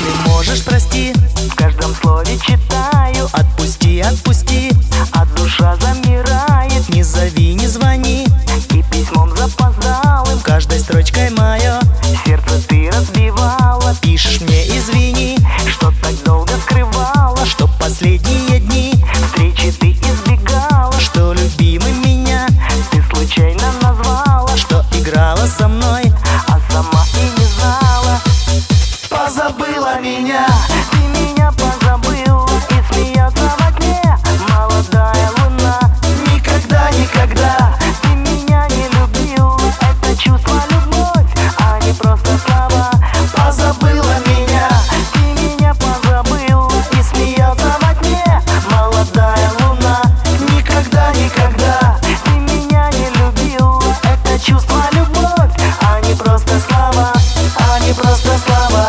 Если можешь, прости, В каждом слове читаю, отпусти, отпусти, а душа замирает. не зови, не звони, И письмом запоздалым каждой строчкой мое сердце ты разбивала. пишешь мне извини, Что так долго скрывала, что последние дни, встречи ты избегала. что любимый меня, Ты случайно назвала, что играла со мной. а сама и не знала. Позабыла меня, Ты меня позабыла, и смеется во сне молодая луна. никогда, никогда. Ты меня не любила, это чувство любовь, а не просто слова. Позабыла меня, Ты меня позабыла, и смеется во сне молодая луна. Никогда, никогда. ты меня не любила, это чувство любовь, А не просто слова, а не просто слова.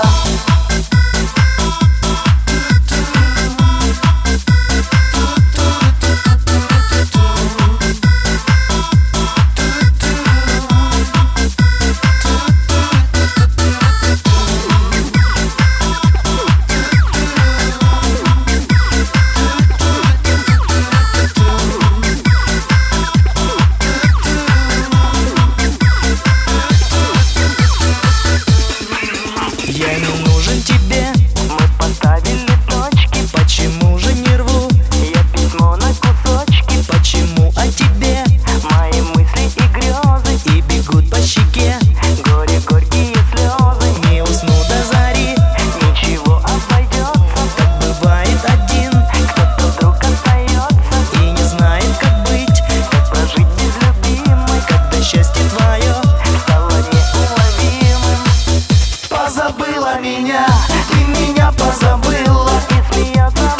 Я не нужен тебе, мы поставили точки. почему же не рву? Я письмо на кусочки, Почему о тебе мои мысли и грезы, и бегут по щеке? горе горькие слезы. Не усну до зари, Ничего обойдется, так бывает один, кто-то вдруг остается. и не знает, как быть, Как прожить без любимой, когда счастье твое стало неуловимым. позабыла меня. Ты меня позабыла, И смеется